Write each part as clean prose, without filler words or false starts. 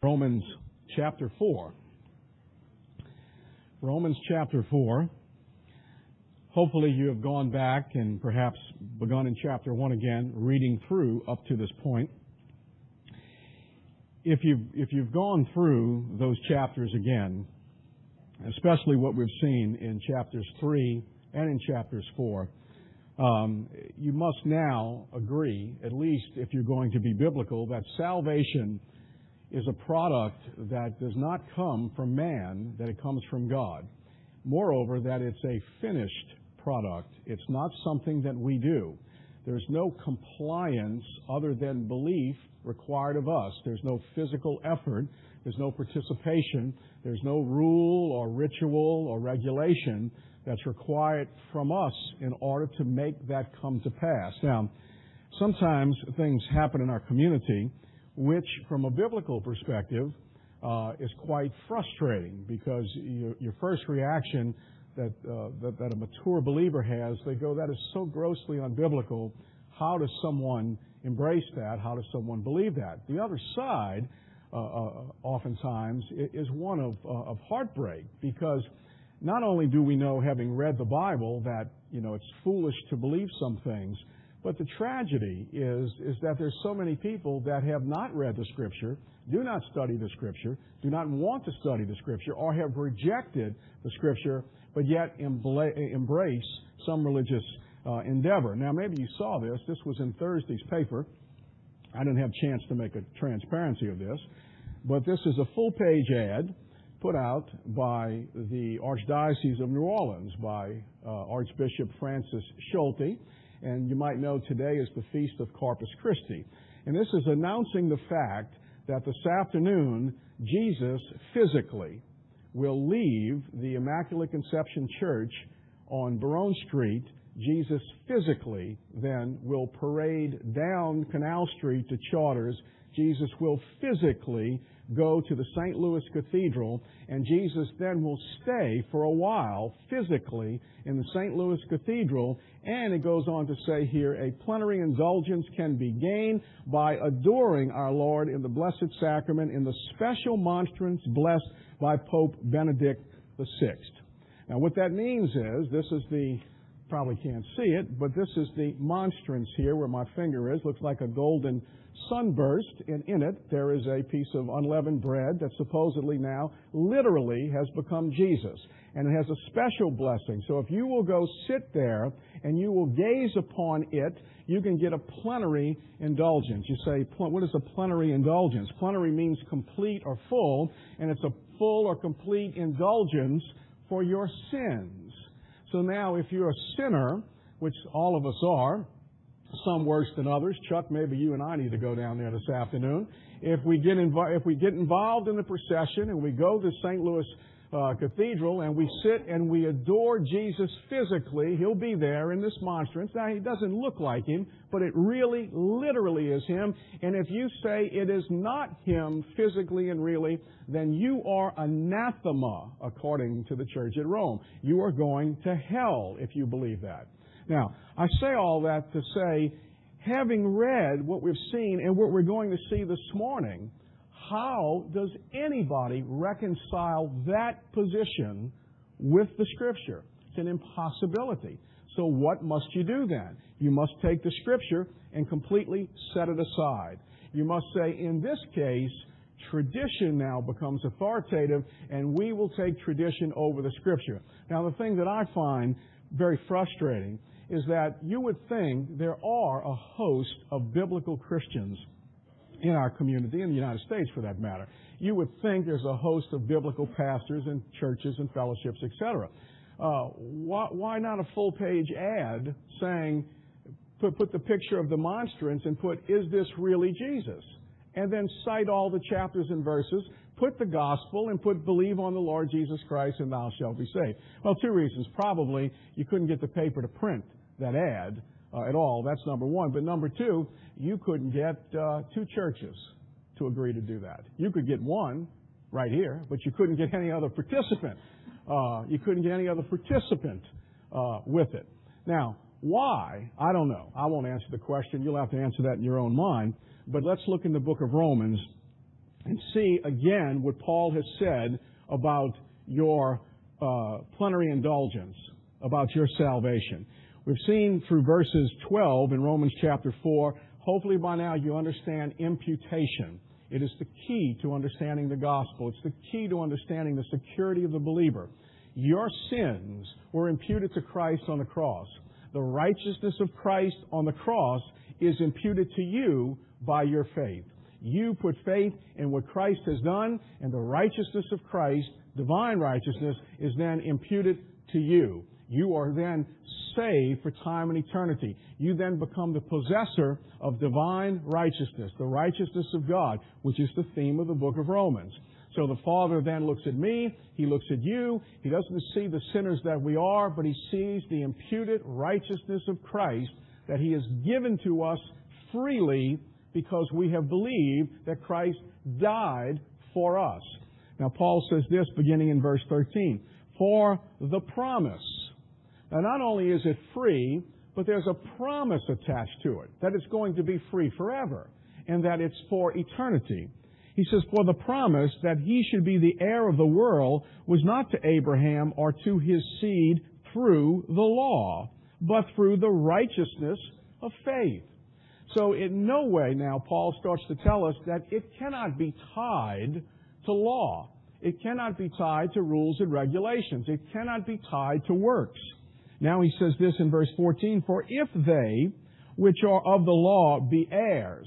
Romans chapter 4. Romans chapter 4. Hopefully you have gone back and perhaps begun in chapter 1 again, reading through up to this point. If you've gone through those chapters again, especially what we've seen in chapters 3 and in chapters 4, you must now agree, at least if you're going to be biblical, that salvation is a product that does not come from man, that it comes from God. Moreover, that it's a finished product. It's not something that we do. There's no compliance other than belief required of us. There's no physical effort. There's no participation. There's no rule or ritual or regulation that's required from us in order to make that come to pass. Now, sometimes things happen in our community which, from a biblical perspective, is quite frustrating, because your first reaction that a mature believer has, they go, that is so grossly unbiblical. How does someone embrace that? How does someone believe that? The other side, oftentimes, is one of heartbreak, because not only do we know, having read the Bible, that it's foolish to believe some things, but the tragedy is that there's so many people that have not read the Scripture, do not study the Scripture, do not want to study the Scripture, or have rejected the Scripture, but yet embrace some religious endeavor. Now, maybe you saw this. This was in Thursday's paper. I didn't have a chance to make a transparency of this, but this is a full-page ad put out by the Archdiocese of New Orleans by Archbishop Francis Schulte. And you might know today is the Feast of Corpus Christi. And this is announcing the fact that this afternoon Jesus physically will leave the Immaculate Conception Church on Baronne Street. Jesus physically then will parade down Canal Street to Charters. Jesus will physically go to the St. Louis Cathedral, and Jesus then will stay for a while physically in the St. Louis Cathedral. And it goes on to say here, a plenary indulgence can be gained by adoring our Lord in the Blessed Sacrament in the special monstrance blessed by Pope Benedict XVI. Now, what that means is, this is the, probably can't see it, but this is the monstrance here where my finger is. Looks like a golden sunburst, and in it there is a piece of unleavened bread that supposedly now literally has become Jesus. And it has a special blessing. So if you will go sit there and you will gaze upon it, you can get a plenary indulgence. You say, what is a plenary indulgence? Plenary means complete or full, and it's a full or complete indulgence for your sins. So now if you're a sinner, which all of us are, some worse than others. Chuck, maybe you and I need to go down there this afternoon. If we get involved in the procession and we go to St. Louis Cathedral and we sit and we adore Jesus physically, He'll be there in this monstrance. Now, He doesn't look like Him, but it really, literally is Him. And if you say it is not Him physically and really, then you are anathema, according to the Church at Rome. You are going to hell if you believe that. Now, I say all that to say, having read what we've seen and what we're going to see this morning, how does anybody reconcile that position with the Scripture? It's an impossibility. So what must you do then? You must take the Scripture and completely set it aside. You must say, in this case, tradition now becomes authoritative, and we will take tradition over the Scripture. Now, the thing that I find very frustrating is that you would think there are a host of biblical Christians in our community, in the United States for that matter. You would think there's a host of biblical pastors and churches and fellowships, etc. Why not a full-page ad saying, put the picture of the monstrance and put, is this really Jesus? And then cite all the chapters and verses, put the gospel, and put believe on the Lord Jesus Christ and thou shalt be saved. Well, two reasons. Probably you couldn't get the paper to print that ad at all. That's number one. But number two, you couldn't get two churches to agree to do that. You could get one right here, but you couldn't get any other participant. With it. Now, why? I don't know. I won't answer the question. You'll have to answer that in your own mind. But let's look in the book of Romans and see again what Paul has said about your plenary indulgence, about your salvation. We've seen through verses 12 in Romans chapter 4, hopefully by now you understand imputation. It is the key to understanding the gospel. It's the key to understanding the security of the believer. Your sins were imputed to Christ on the cross. The righteousness of Christ on the cross is imputed to you by your faith. You put faith in what Christ has done, and the righteousness of Christ, divine righteousness, is then imputed to you. You are then saved for time and eternity. You then become the possessor of divine righteousness, the righteousness of God, which is the theme of the book of Romans. So the Father then looks at me, He looks at you. He doesn't see the sinners that we are, but He sees the imputed righteousness of Christ that He has given to us freely because we have believed that Christ died for us. Now Paul says this beginning in verse 13, for the promise. Now not only is it free, but there's a promise attached to it, that it's going to be free forever, and that it's for eternity. He says, for the promise that he should be the heir of the world was not to Abraham or to his seed through the law, but through the righteousness of faith. So in no way now Paul starts to tell us that it cannot be tied to law. It cannot be tied to rules and regulations. It cannot be tied to works. Now he says this in verse 14, for if they which are of the law be heirs.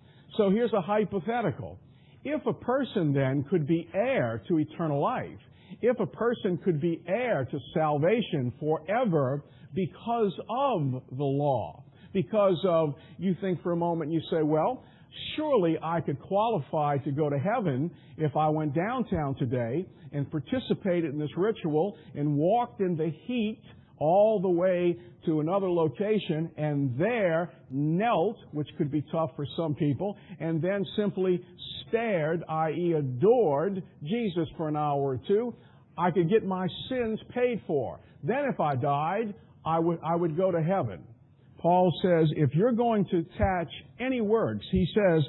So here's a hypothetical. If a person then could be heir to eternal life, if a person could be heir to salvation forever because of the law, because of, you think for a moment, you say, well, surely I could qualify to go to heaven if I went downtown today and participated in this ritual and walked in the heat all the way to another location and there knelt, which could be tough for some people, and then simply stared, i.e. adored Jesus for an hour or two. I could get my sins paid for. Then if I died, I would go to heaven. Paul says, if you're going to attach any works, he says,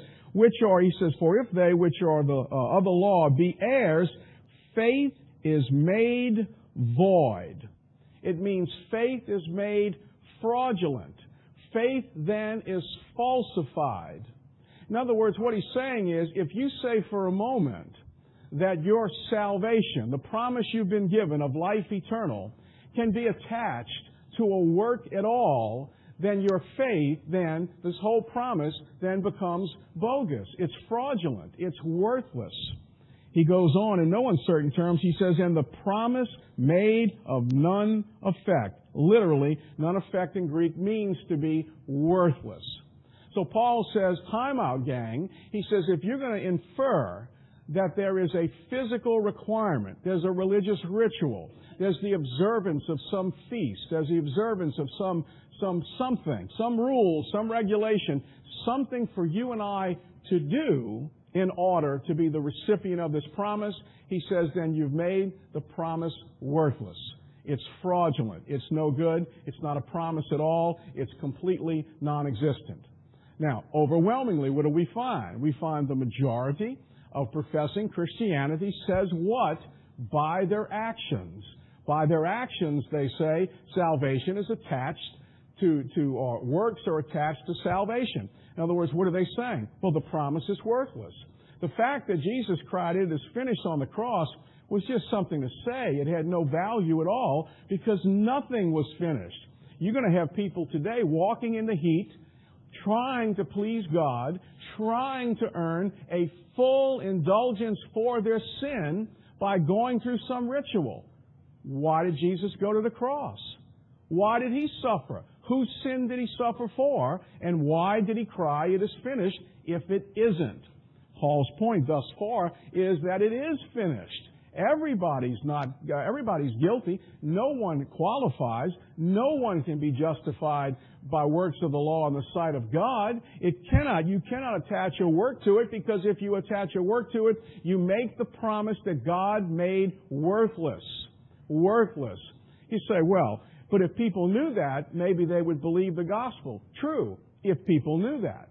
for if they which are of the law be heirs, faith is made void. It means faith is made fraudulent. Faith then is falsified. In other words, what he's saying is, if you say for a moment that your salvation, the promise you've been given of life eternal, can be attached to a work at all, then your faith, then, this whole promise, then becomes bogus. It's fraudulent. It's worthless. He goes on in no uncertain terms. He says, and the promise made of none effect. Literally, none effect in Greek means to be worthless. So Paul says, time out, gang. He says, if you're going to infer that there is a physical requirement, there's a religious ritual, there's the observance of some feast, there's the observance of something, some rule, some regulation, something for you and I to do in order to be the recipient of this promise, he says, then you've made the promise worthless. It's fraudulent. It's no good. It's not a promise at all. It's completely non-existent. Now, overwhelmingly, what do we find? We find the majority of professing Christianity says what? By their actions. By their actions, they say, salvation is attached or works are attached to salvation. In other words, what are they saying? Well, the promise is worthless. The fact that Jesus cried, it is finished on the cross, was just something to say. It had no value at all because nothing was finished. You're going to have people today walking in the heat, trying to please God, trying to earn a full indulgence for their sin by going through some ritual. Why did Jesus go to the cross? Why did He suffer? Whose sin did He suffer for? And why did He cry, it is finished, if it isn't? Paul's point thus far is that it is finished. Everybody's guilty. No one qualifies. No one can be justified by works of the law in the sight of God. You cannot attach a work to it, because if you attach a work to it, you make the promise that God made worthless. Worthless. You say, well, but if people knew that, maybe they would believe the gospel. True, if people knew that.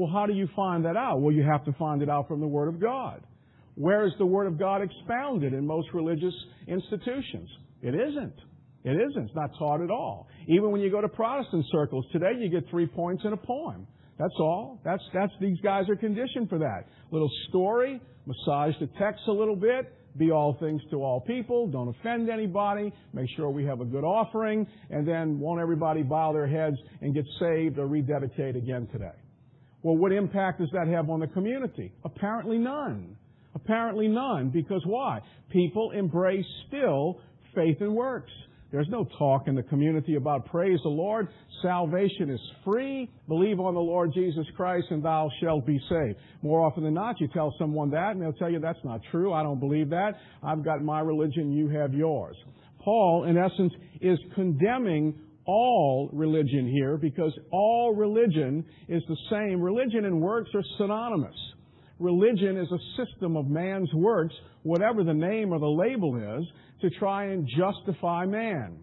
Well, how do you find that out? Well, you have to find it out from the Word of God. Where is the Word of God expounded in most religious institutions? It isn't. It isn't. It's not taught at all. Even when you go to Protestant circles today, you get 3 points in a poem. That's all. These guys are conditioned for that. Little story, massage the text a little bit, be all things to all people, don't offend anybody, make sure we have a good offering, and then won't everybody bow their heads and get saved or rededicate again today? Well, what impact does that have on the community? Apparently none. Apparently none. Because why? People embrace still faith and works. There's no talk in the community about praise the Lord. Salvation is free. Believe on the Lord Jesus Christ and thou shalt be saved. More often than not, you tell someone that and they'll tell you that's not true. I don't believe that. I've got my religion. You have yours. Paul, in essence, is condemning all religion here because all religion is the same. Religion and works are synonymous. Religion is a system of man's works, whatever the name or the label is, to try and justify man.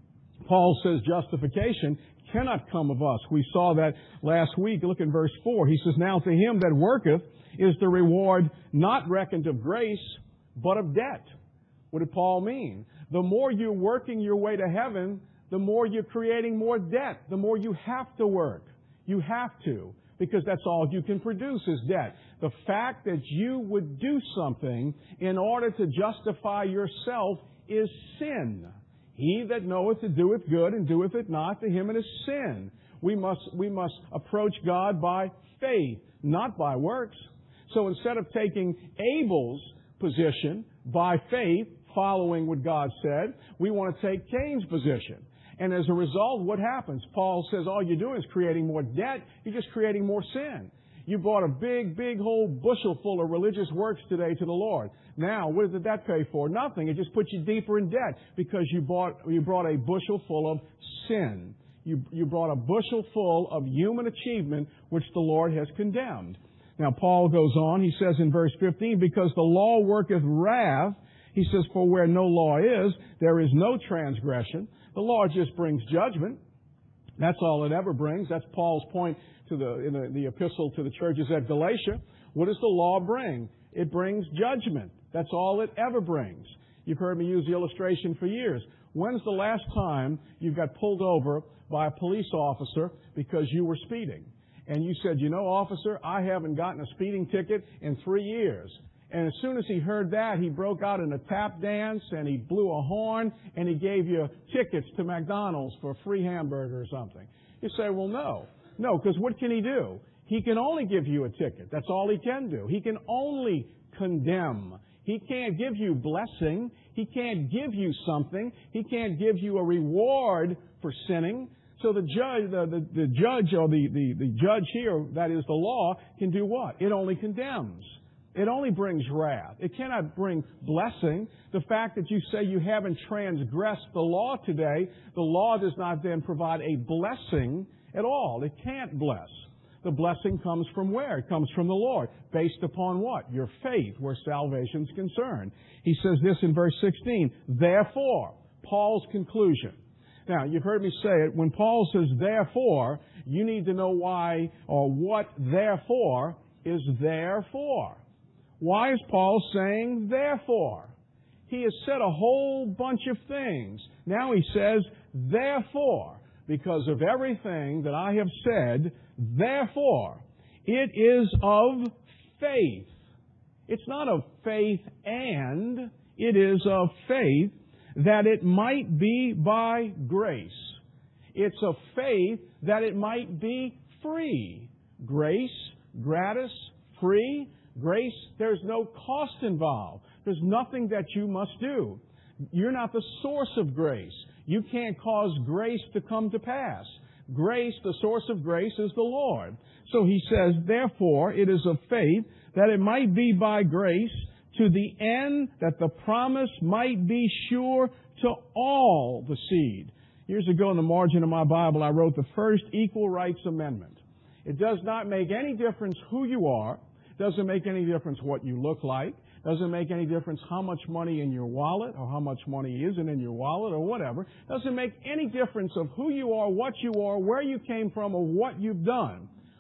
Paul says justification cannot come of us. We saw that last week. Look at verse 4. He says, now to him that worketh is the reward not reckoned of grace, but of debt. What did Paul mean? The more you're working your way to heaven, the more you're creating more debt. The more you have to work. You have to. Because that's all you can produce is debt. The fact that you would do something in order to justify yourself is sin. He that knoweth to doeth good and doeth it not, to him it is sin. We must approach God by faith, not by works. So instead of taking Abel's position by faith, following what God said, we want to take Cain's position. And as a result, what happens? Paul says all you're doing is creating more debt. You're just creating more sin. You bought a big whole bushel full of religious works today to the Lord. Now, what did that pay for? Nothing. It just puts you deeper in debt because you brought a bushel full of sin. You brought a bushel full of human achievement, which the Lord has condemned. Now, Paul goes on. He says in verse 15, because the law worketh wrath, he says, for where no law is, there is no transgression. The law just brings judgment. That's all it ever brings. That's Paul's point in the epistle to the churches at Galatia. What does the law bring? It brings judgment. That's all it ever brings. You've heard me use the illustration for years. When's the last time you got pulled over by a police officer because you were speeding? And you said, officer, I haven't gotten a speeding ticket in 3 years. And as soon as he heard that, he broke out in a tap dance and he blew a horn and he gave you tickets to McDonald's for a free hamburger or something. You say, well, no. No, because what can he do? He can only give you a ticket. That's all he can do. He can only condemn. He can't give you blessing. He can't give you something. He can't give you a reward for sinning. So the judge, the judge or the judge here, that is the law, can do what? It only condemns. It only brings wrath. It cannot bring blessing. The fact that you say you haven't transgressed the law today, the law does not then provide a blessing at all. It can't bless. The blessing comes from where? It comes from the Lord. Based upon what? Your faith, where salvation's concerned. He says this in verse 16, therefore, Paul's conclusion. Now, you've heard me say it. When Paul says therefore, you need to know why or what therefore is there for. Why is Paul saying therefore? He has said a whole bunch of things. Now he says therefore, because of everything that I have said, therefore, it is of faith. It's not of faith and, it is of faith that it might be by grace. It's of faith that it might be free. Grace, gratis, free. Grace, there's no cost involved. There's nothing that you must do. You're not the source of grace. You can't cause grace to come to pass. Grace, the source of grace, is the Lord. So he says, therefore, it is of faith that it might be by grace to the end that the promise might be sure to all the seed. Years ago in the margin of my Bible, I wrote the first Equal Rights Amendment. It does not make any difference who you are. Doesn't make any difference what you look like. Doesn't make any difference how much money in your wallet or how much money isn't in your wallet or whatever. Doesn't make any difference of who you are, what you are, where you came from, or what you've done.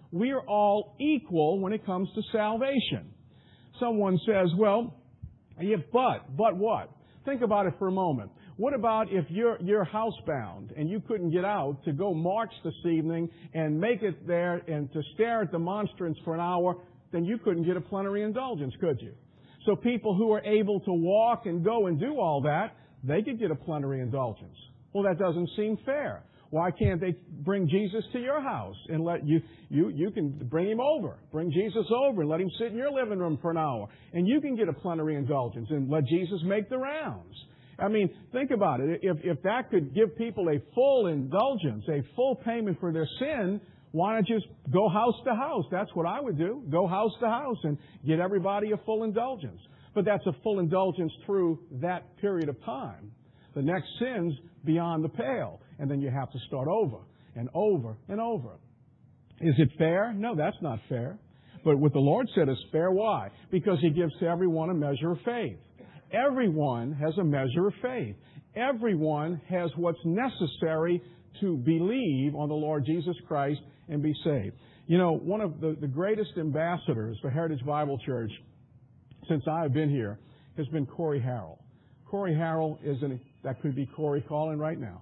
We are all equal when it comes to salvation. Someone says, well, yeah, but what? Think about it for a moment. What about if you're housebound and you couldn't get out to go march this evening and make it there and to stare at the monstrance for an hour? Then you couldn't get a plenary indulgence, could you? So people who are able to walk and go and do all that, they could get a plenary indulgence. Well, that doesn't seem fair. Why can't they bring Jesus to your house and let you can bring Him over. Bring Jesus over and let Him sit in your living room for an hour. And you can get a plenary indulgence and let Jesus make the rounds. I mean, think about it. If that could give people a full indulgence, a full payment for their sin, why not just go house to house? That's what I would do. Go house to house and get everybody a full indulgence. But that's a full indulgence through that period of time. The next sin's beyond the pale. And then you have to start over and over and over. Is it fair? No, that's not fair. But what the Lord said is fair. Why? Because He gives to everyone a measure of faith. Everyone has a measure of faith. Everyone has what's necessary to believe on the Lord Jesus Christ and be saved. You know, one of the greatest ambassadors for Heritage Bible Church since I've been here has been Corey Harrell. Corey Harrell that could be Corey calling right now.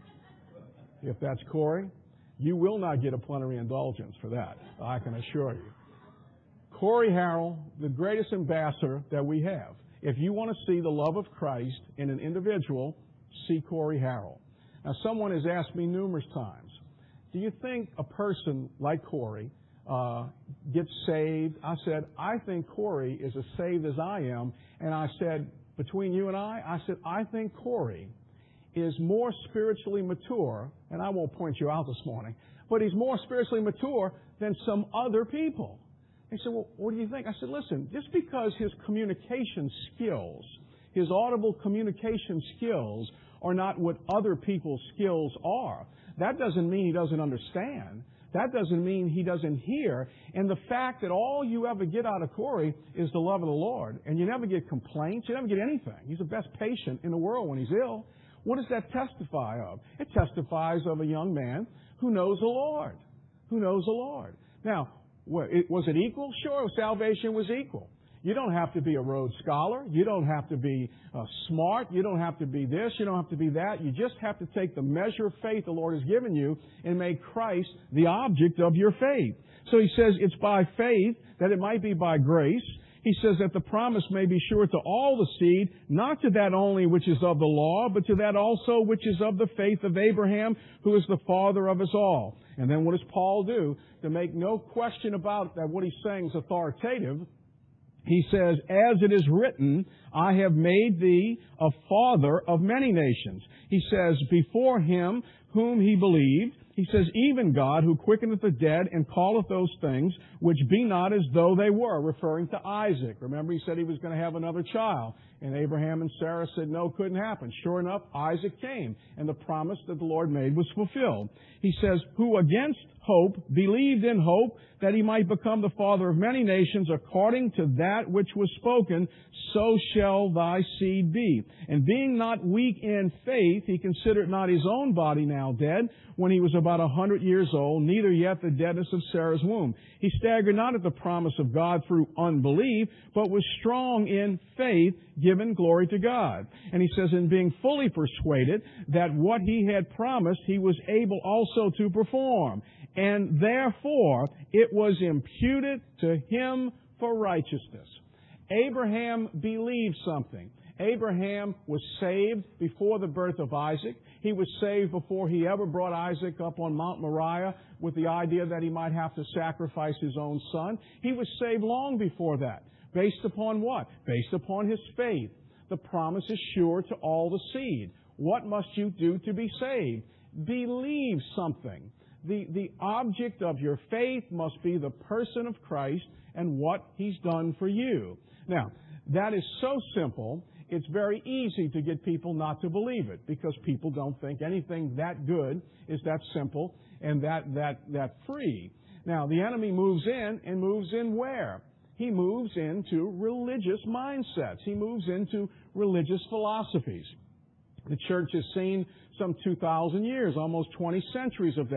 If that's Corey, you will not get a plenary indulgence for that, I can assure you. Corey Harrell, the greatest ambassador that we have. If you want to see the love of Christ in an individual, see Corey Harrell. Now, someone has asked me numerous times, do you think a person like Corey gets saved? I said, I think Corey is as saved as I am. And I said, between you and I think Corey is more spiritually mature, and I won't point you out this morning, but he's more spiritually mature than some other people. He said, well, what do you think? I said, listen, just because his communication skills, his audible communication skills are not what other people's skills are, that doesn't mean he doesn't understand. That doesn't mean he doesn't hear. And the fact that all you ever get out of Corey is the love of the Lord, and you never get complaints, you never get anything. He's the best patient in the world when he's ill. What does that testify of? It testifies of a young man who knows the Lord. Who knows the Lord. Now, was it equal? Sure, salvation was equal. You don't have to be a Rhodes Scholar. You don't have to be smart. You don't have to be this. You don't have to be that. You just have to take the measure of faith the Lord has given you and make Christ the object of your faith. So He says it's by faith, that it might be by grace. He says that the promise may be sure to all the seed, not to that only which is of the law, but to that also which is of the faith of Abraham, who is the father of us all. And then what does Paul do? To make no question about that what he's saying is authoritative, he says, as it is written, I have made thee a father of many nations. He says, before Him whom he believed, He says, even God who quickeneth the dead and calleth those things which be not as though they were, referring to Isaac. Remember, he said he was going to have another child. And Abraham and Sarah said, no, couldn't happen. Sure enough, Isaac came, and the promise that the Lord made was fulfilled. He says, who against hope believed in hope that he might become the father of many nations, according to that which was spoken, so shall thy seed be. And being not weak in faith, he considered not his own body now dead, when he was about 100 years old, neither yet the deadness of Sarah's womb. He staggered not at the promise of God through unbelief, but was strong in faith, giving glory to God. And he says, in being fully persuaded that what he had promised, he was able also to perform. And therefore, it was imputed to him for righteousness. Abraham believed something. Abraham was saved before the birth of Isaac. He was saved before he ever brought Isaac up on Mount Moriah with the idea that he might have to sacrifice his own son. He was saved long before that. Based upon what? Based upon his faith. The promise is sure to all the seed. What must you do to be saved? Believe something. The object of your faith must be the person of Christ and what He's done for you. Now, that is so simple, it's very easy to get people not to believe it because people don't think anything that good is that simple and that free. Now, the enemy moves in, and moves in where? He moves into religious mindsets. He moves into religious philosophies. The church has seen some 2,000 years, almost 20 centuries of that.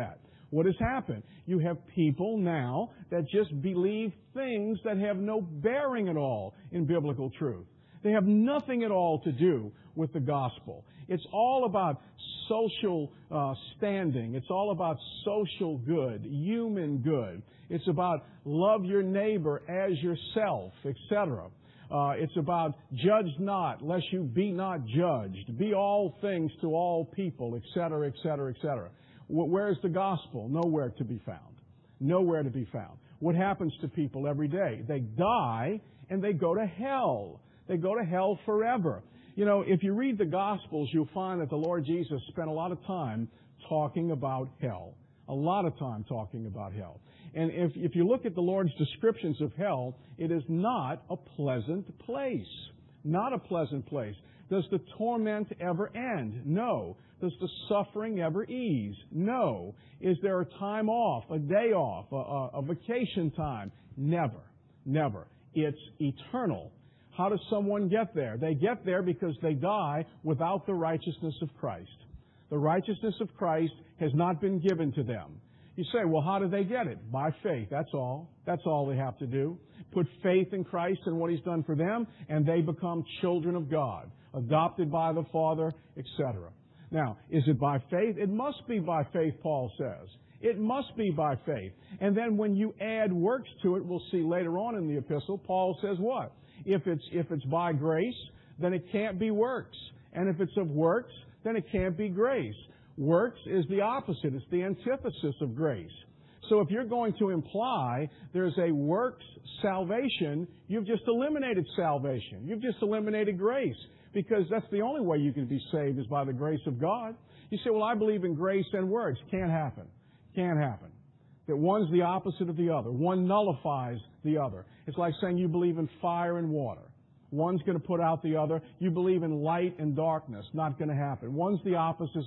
What has happened? You have people now that just believe things that have no bearing at all in biblical truth. They have nothing at all to do with the gospel. It's all about social standing. It's all about social good, human good. It's about love your neighbor as yourself, etc. It's about judge not, lest you be not judged. Be all things to all people, etc., etc., etc. Where's the gospel? Nowhere to be found. Nowhere to be found. What happens to people every day? They die and they go to hell. They go to hell forever. You know, if you read the Gospels, you'll find that the Lord Jesus spent a lot of time talking about hell. A lot of time talking about hell. And if you look at the Lord's descriptions of hell, it is not a pleasant place. Not a pleasant place. Does the torment ever end? No. Does the suffering ever ease? No. Is there a time off, a day off, a vacation time? Never. Never. It's eternal. How does someone get there? They get there because they die without the righteousness of Christ. The righteousness of Christ has not been given to them. You say, well, how do they get it? By faith. That's all. That's all they have to do. Put faith in Christ and what He's done for them, and they become children of God, adopted by the Father, etc. Now, is it by faith? It must be by faith, Paul says. It must be by faith. And then when you add works to it, we'll see later on in the epistle, Paul says what? If it's by grace, then it can't be works. And if it's of works, then it can't be grace. Works is the opposite. It's the antithesis of grace. So if you're going to imply there's a works salvation, you've just eliminated salvation. You've just eliminated grace. Because that's the only way you can be saved is by the grace of God. You say, well, I believe in grace and works. Can't happen. Can't happen. That one's the opposite of the other. One nullifies the other. It's like saying you believe in fire and water. One's going to put out the other. You believe in light and darkness. Not going to happen. One's the opposite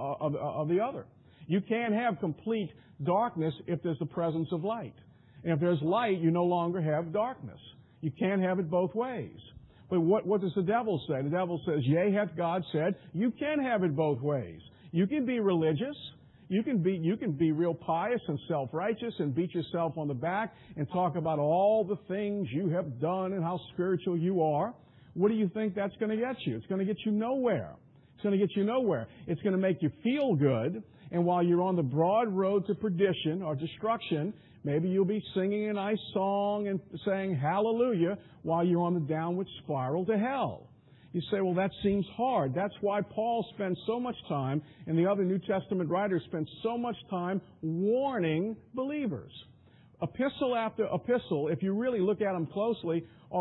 of the other. You can't have complete darkness if there's the presence of light. And if there's light, you no longer have darkness. You can't have it both ways. But what does the devil say? The devil says, yea, hath God said, you can have it both ways. You can be religious. You can be real pious and self-righteous and beat yourself on the back and talk about all the things you have done and how spiritual you are. What do you think that's going to get you? It's going to get you nowhere. It's going to get you nowhere. It's going to make you feel good. And while you're on the broad road to perdition or destruction, maybe you'll be singing a nice song and saying hallelujah while you're on the downward spiral to hell. You say, well, that seems hard. That's why Paul spends so much time, and the other New Testament writers spend so much time warning believers. Epistle after epistle, if you really look at them closely,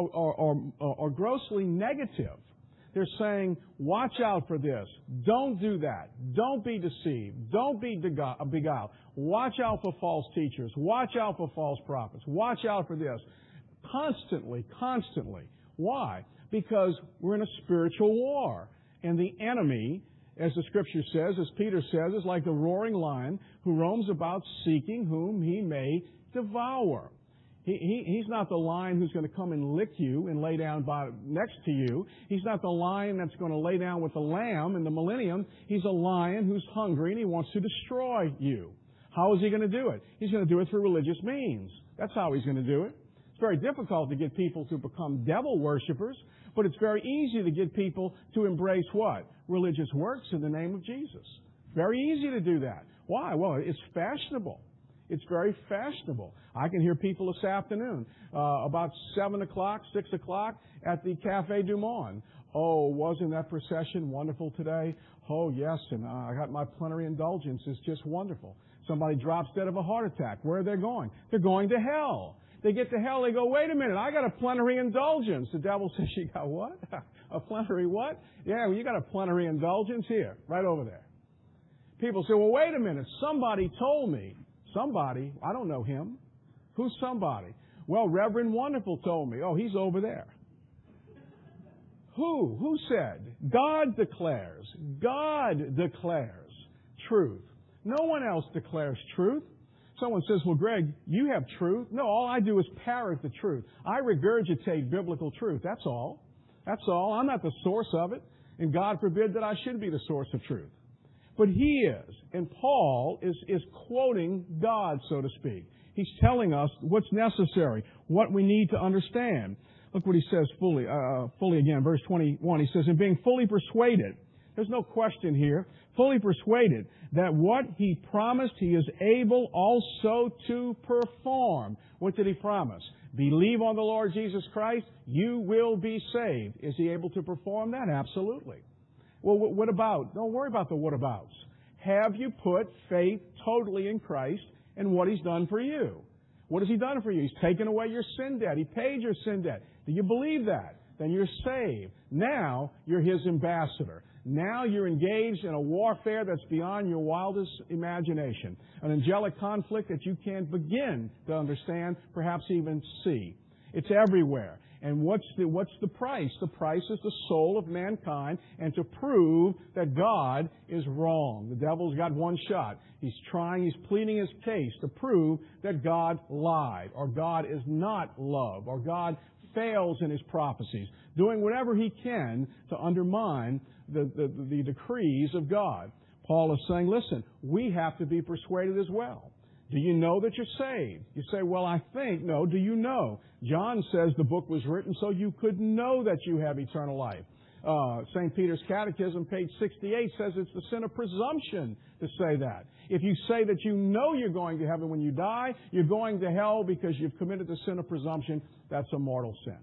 are grossly negative. They're saying, watch out for this. Don't do that. Don't be deceived. Don't be beguiled. Watch out for false teachers. Watch out for false prophets. Watch out for this. Constantly. Why? Because we're in a spiritual war. And the enemy, as the Scripture says, as Peter says, is like the roaring lion who roams about seeking whom he may devour. He's not the lion who's going to come and lick you and lay down next to you. He's not the lion that's going to lay down with the lamb in the millennium. He's a lion who's hungry and he wants to destroy you. How is he going to do it? He's going to do it through religious means. That's how he's going to do it. It's very difficult to get people to become devil worshipers, but it's very easy to get people to embrace what? Religious works in the name of Jesus. Very easy to do that. Why? Well, it's fashionable. It's very fashionable. I can hear people this afternoon, about 7 o'clock, 6 o'clock at the Cafe Du Monde. Oh, wasn't that procession wonderful today? Oh, yes, and I got my plenary indulgence. It's just wonderful. Somebody drops dead of a heart attack. Where are they going? They're going to hell. They get to hell, they go, wait a minute, I got a plenary indulgence. The devil says, you got what? A plenary what? Yeah, well, you got a plenary indulgence here, right over there. People say, well, wait a minute, somebody told me. Somebody, I don't know him. Who's somebody? Well, Reverend Wonderful told me. Oh, he's over there. Who? Who said? God declares. God declares truth. No one else declares truth. Someone says, well, Greg, you have truth. No, all I do is parrot the truth. I regurgitate biblical truth. That's all. That's all. I'm not the source of it. And God forbid that I should be the source of truth. But he is. And Paul is quoting God, so to speak. He's telling us what's necessary, what we need to understand. Look what he says fully again, verse 21. He says, "And being fully persuaded," there's no question here, fully persuaded that what he promised he is able also to perform. What did he promise? Believe on the Lord Jesus Christ, you will be saved. Is he able to perform that? Absolutely. Well, what about? Don't worry about the what-abouts. Have you put faith totally in Christ and what He's done for you? What has He done for you? He's taken away your sin debt. He paid your sin debt. Do you believe that? Then you're saved. Now you're His ambassador. Now you're engaged in a warfare that's beyond your wildest imagination. An angelic conflict that you can't begin to understand, perhaps even see. It's everywhere. And what's the price? The price is the soul of mankind, and to prove that God is wrong. The devil's got one shot. He's pleading his case to prove that God lied, or God is not love, or God fails in His prophecies, doing whatever he can to undermine the decrees of God. Paul is saying, listen, we have to be persuaded as well. Do you know that you're saved? You say, well, I think. No, do you know? John says the book was written so you could know that you have eternal life. St. Peter's Catechism, page 68, says it's the sin of presumption to say that. If you say that you know you're going to heaven when you die, you're going to hell because you've committed the sin of presumption, that's a mortal sin.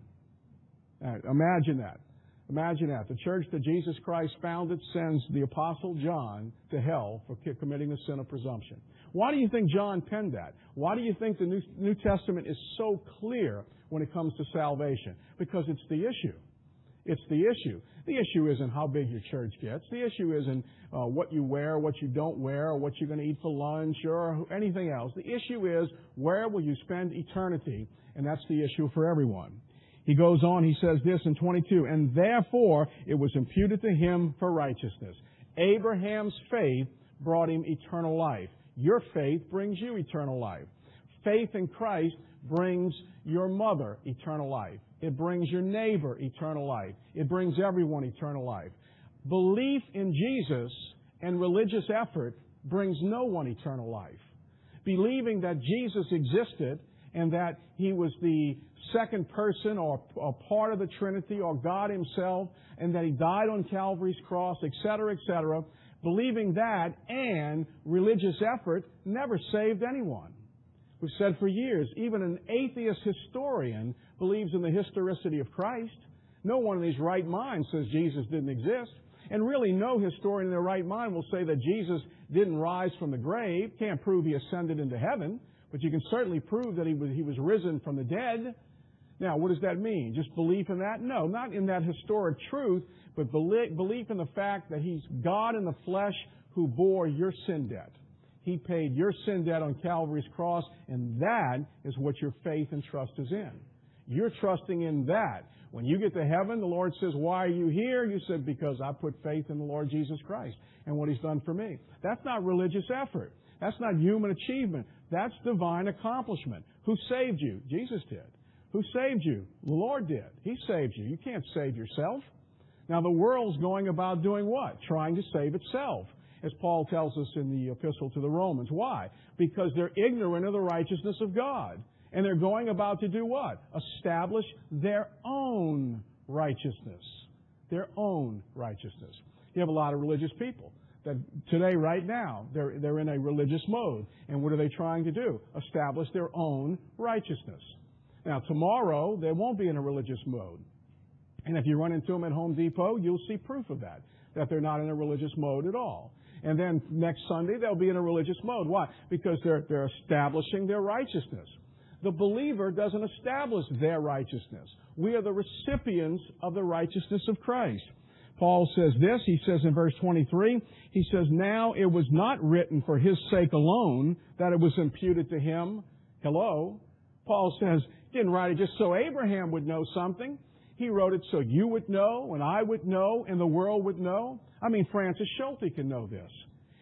Imagine that. Imagine that. The church that Jesus Christ founded sends the Apostle John to hell for committing the sin of presumption. Why do you think John penned that? Why do you think the New Testament is so clear when it comes to salvation? Because it's the issue. It's the issue. The issue isn't how big your church gets. The issue isn't what you wear, what you don't wear, or what you're going to eat for lunch, or anything else. The issue is where will you spend eternity? And that's the issue for everyone. He goes on, he says this in 22, "And therefore it was imputed to him for righteousness." Abraham's faith brought him eternal life. Your faith brings you eternal life. Faith in Christ brings your mother eternal life. It brings your neighbor eternal life. It brings everyone eternal life. Belief in Jesus and religious effort brings no one eternal life. Believing that Jesus existed and that He was the second person or part of the Trinity or God Himself, and that He died on Calvary's cross, etc., etc., believing that and religious effort never saved anyone. We've said for years, even an atheist historian believes in the historicity of Christ. No one in his right mind says Jesus didn't exist. And really no historian in their right mind will say that Jesus didn't rise from the grave. Can't prove He ascended into heaven, but you can certainly prove that He was risen from the dead. Now, what does that mean? Just belief in that? No, not in that historic truth, but belief in the fact that He's God in the flesh who bore your sin debt. He paid your sin debt on Calvary's cross, and that is what your faith and trust is in. You're trusting in that. When you get to heaven, the Lord says, "Why are you here?" You said, "Because I put faith in the Lord Jesus Christ and what He's done for me." That's not religious effort. That's not human achievement. That's divine accomplishment. Who saved you? Jesus did. Who saved you? The Lord did. He saved you. You can't save yourself. Now, the world's going about doing what? Trying to save itself, as Paul tells us in the epistle to the Romans. Why? Because they're ignorant of the righteousness of God. And they're going about to do what? Establish their own righteousness. Their own righteousness. You have a lot of religious people that today, right now, they're in a religious mode. And what are they trying to do? Establish their own righteousness. Now, tomorrow, they won't be in a religious mode. And if you run into them at Home Depot, you'll see proof of that they're not in a religious mode at all. And then next Sunday, they'll be in a religious mode. Why? Because they're establishing their righteousness. The believer doesn't establish their righteousness. We are the recipients of the righteousness of Christ. Paul says this, he says in verse 23, he says, "Now it was not written for his sake alone that it was imputed to him." Hello? Paul says, he didn't write it just so Abraham would know something. He wrote it so you would know, and I would know, and the world would know. I mean, Francis Schulte can know this.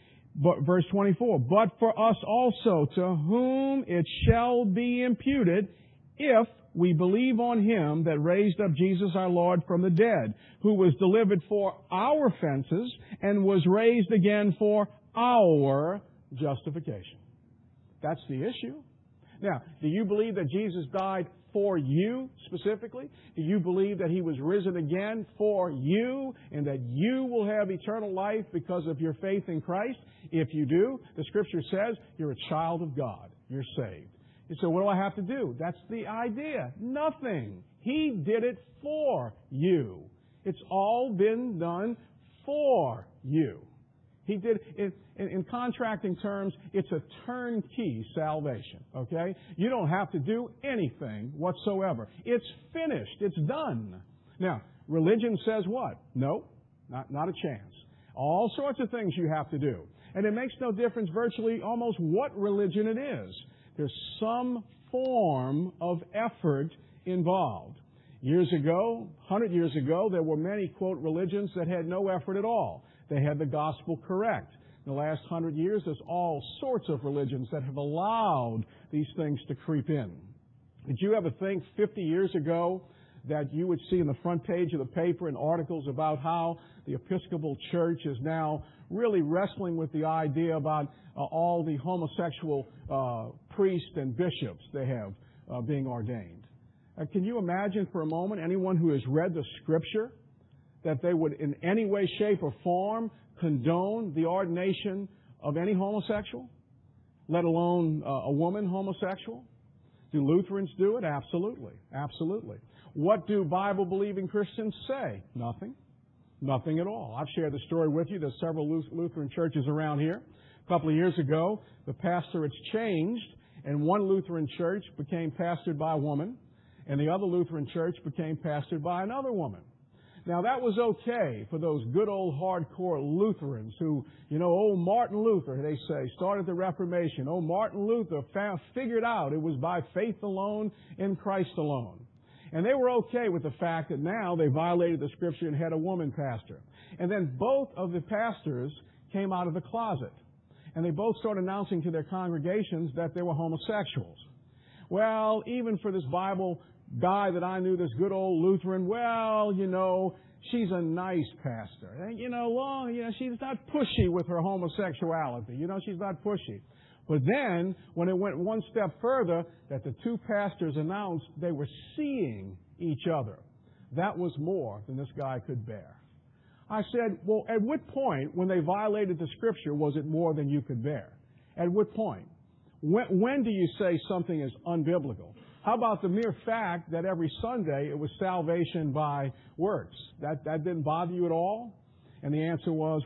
But verse 24, "But for us also, to whom it shall be imputed, if we believe on Him that raised up Jesus our Lord from the dead, who was delivered for our offenses and was raised again for our justification. That's the issue. Now, do you believe that Jesus died for you specifically? Do you believe that He was risen again for you and that you will have eternal life because of your faith in Christ? If you do, the Scripture says you're a child of God. You're saved. And so what do I have to do? That's the idea. Nothing. He did it for you. It's all been done for you. He did, in contracting terms, it's a turnkey salvation, okay? You don't have to do anything whatsoever. It's finished. It's done. Now, religion says what? No, not a chance. All sorts of things you have to do. And it makes no difference virtually almost what religion it is. There's some form of effort involved. Years ago, 100 years ago, there were many, quote, religions that had no effort at all. They had the gospel correct. In the last 100 years, there's all sorts of religions that have allowed these things to creep in. Did you ever think 50 years ago that you would see in the front page of the paper and articles about how the Episcopal Church is now really wrestling with the idea about all the homosexual priests and bishops they have being ordained? Can you imagine for a moment anyone who has read the Scripture that they would in any way, shape, or form condone the ordination of any homosexual, let alone a woman homosexual? Do Lutherans do it? Absolutely. Absolutely. What do Bible-believing Christians say? Nothing. Nothing at all. I've shared the story with you. There's several Lutheran churches around here. A couple of years ago, the pastorate's changed, and one Lutheran church became pastored by a woman, and the other Lutheran church became pastored by another woman. Now, that was okay for those good old hardcore Lutherans who, old Martin Luther, they say, started the Reformation. Oh, Martin Luther figured out it was by faith alone in Christ alone. And they were okay with the fact that now they violated the Scripture and had a woman pastor. And then both of the pastors came out of the closet. And they both started announcing to their congregations that they were homosexuals. Well, even for this Bible guy that I knew, this good old Lutheran, she's a nice pastor. And, she's not pushy with her homosexuality. She's not pushy. But then, when it went one step further, that the two pastors announced they were seeing each other, that was more than this guy could bear. I said, well, at what point, when they violated the Scripture, was it more than you could bear? At what point? When do you say something is unbiblical? How about the mere fact that every Sunday it was salvation by works? That didn't bother you at all? And the answer was,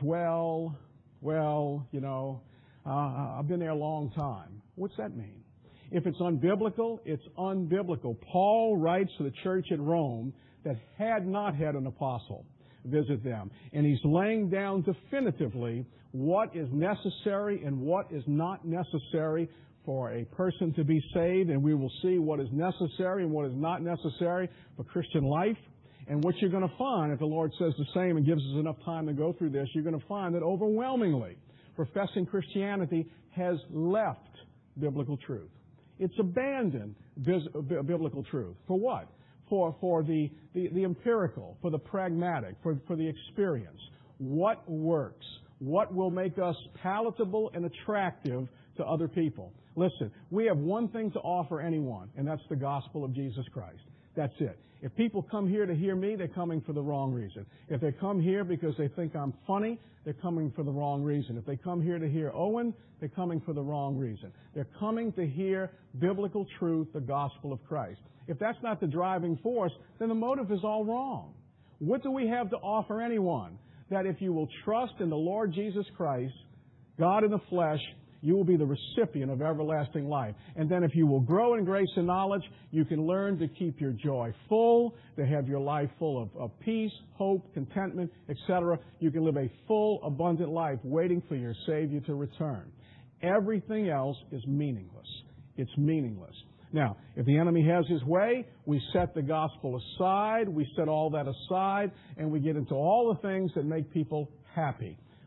I've been there a long time. What's that mean? If it's unbiblical, it's unbiblical. Paul writes to the church at Rome that had not had an apostle visit them. And he's laying down definitively what is necessary and what is not necessary for a person to be saved. And we will see what is necessary and what is not necessary for Christian life. And what you're going to find, if the Lord says the same and gives us enough time to go through this, you're going to find that overwhelmingly professing Christianity has left biblical truth. It's abandoned biblical truth. For what? For the empirical, for the pragmatic, for the experience. What works? What will make us palatable and attractive to other people? Listen, we have one thing to offer anyone, and that's the gospel of Jesus Christ. That's it. If people come here to hear me, they're coming for the wrong reason. If they come here because they think I'm funny, they're coming for the wrong reason. If they come here to hear Owen, they're coming for the wrong reason. They're coming to hear biblical truth, the gospel of Christ. If that's not the driving force, then the motive is all wrong. What do we have to offer anyone? That if you will trust in the Lord Jesus Christ, God in the flesh, you will be the recipient of everlasting life. And then if you will grow in grace and knowledge, you can learn to keep your joy full, to have your life full of peace, hope, contentment, etc. You can live a full, abundant life waiting for your Savior to return. Everything else is meaningless. It's meaningless. Now, if the enemy has his way, we set the gospel aside, we set all that aside, and we get into all the things that make people happy.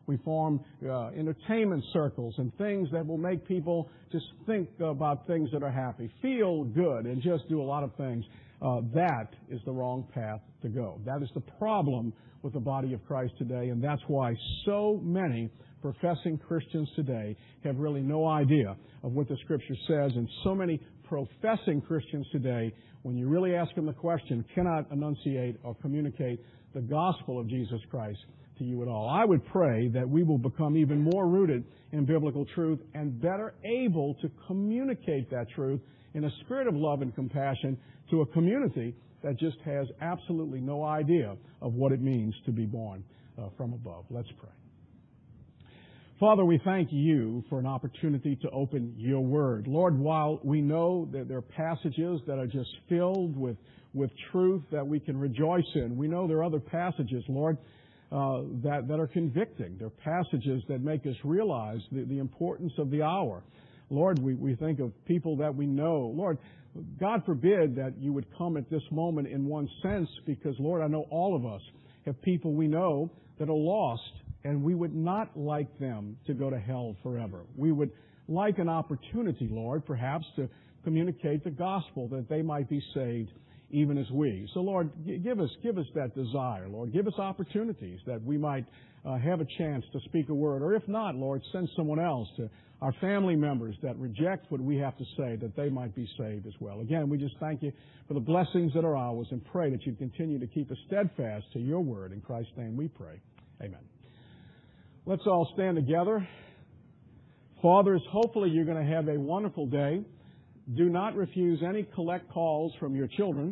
We form entertainment circles and things that will make people just think about things that are happy, feel good, and just do a lot of things. That is the wrong path to go. That is the problem with the body of Christ today, and that's why so many professing Christians today have really no idea of what the Scripture says, and so many professing Christians today, when you really ask them the question, cannot enunciate or communicate the gospel of Jesus Christ to you at all. I would pray that we will become even more rooted in biblical truth and better able to communicate that truth in a spirit of love and compassion to a community that just has absolutely no idea of what it means to be born from above. Let's pray. Father, we thank you for an opportunity to open your word. Lord, while we know that there are passages that are just filled with truth that we can rejoice in, we know there are other passages, Lord, that are convicting. There are passages that make us realize the importance of the hour. Lord, we think of people that we know. Lord, God forbid that you would come at this moment in one sense, because, Lord, I know all of us have people we know that are lost, and we would not like them to go to hell forever. We would like an opportunity, Lord, perhaps to communicate the gospel that they might be saved even as we. So, Lord, give us that desire, Lord. Give us opportunities that we might have a chance to speak a word. Or if not, Lord, send someone else, to our family members that reject what we have to say, that they might be saved as well. Again, we just thank you for the blessings that are ours and pray that you continue to keep us steadfast to your word. In Christ's name we pray. Amen. Let's all stand together. Fathers, hopefully you're going to have a wonderful day. Do not refuse any collect calls from your children.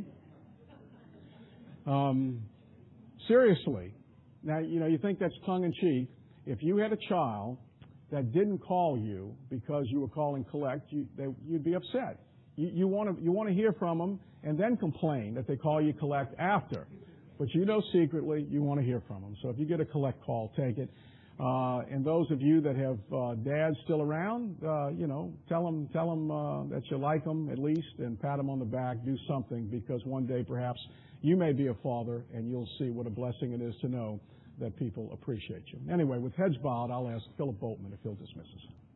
Seriously. Now, you think that's tongue-in-cheek. If you had a child that didn't call you because you were calling collect, you'd be upset. You want to hear from them and then complain that they call you collect after. But secretly you want to hear from them. So if you get a collect call, take it. And those of you that have dads still around, tell them that you like them at least, and pat them on the back. Do something, because one day perhaps you may be a father, and you'll see what a blessing it is to know that people appreciate you. Anyway, with heads bowed, I'll ask Philip Boatman if he'll dismiss us.